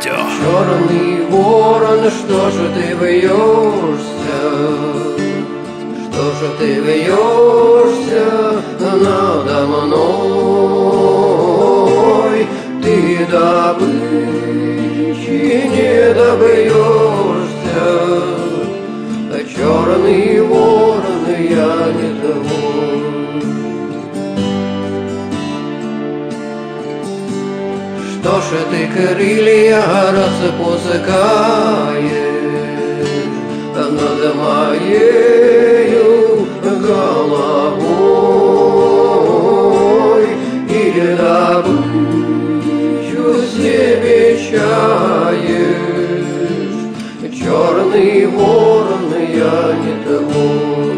радио. Черный ворон, что же ты вьешься? Что же ты вьешься надо мной? Ты добычи не добьешься, черный ворон, я не твой. Что ж ты крылья распускаешь над моею головой? Или добычу себе чаешь? Черный ворон, я не твой.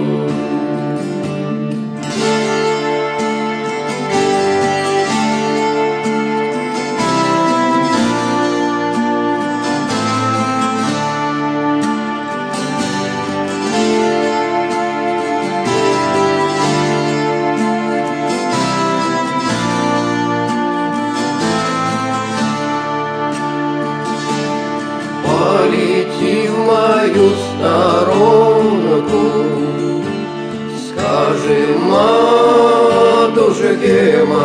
Полети в мою сторонку, скажи матушке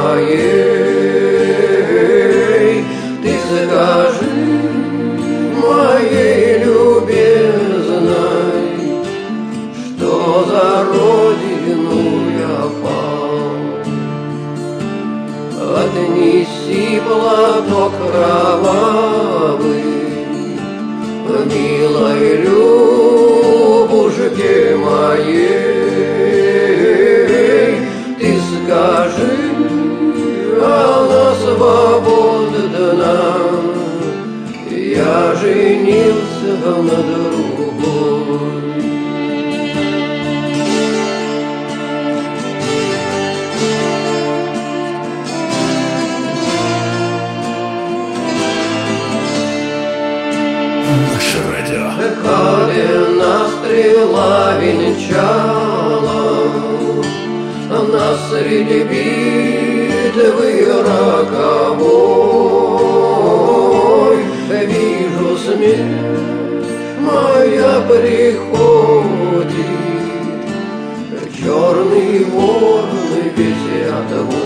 моей, ты скажи моей любезной, что за родину я пал. Отнеси платок кровавый милой Любушке моей, ты скажи, она свободна, я женился на другой. Наше радио. Калина стрела венчала нас среди битвы роковой. Вижу, смерть моя приходит, черный ворон, ведь я твой.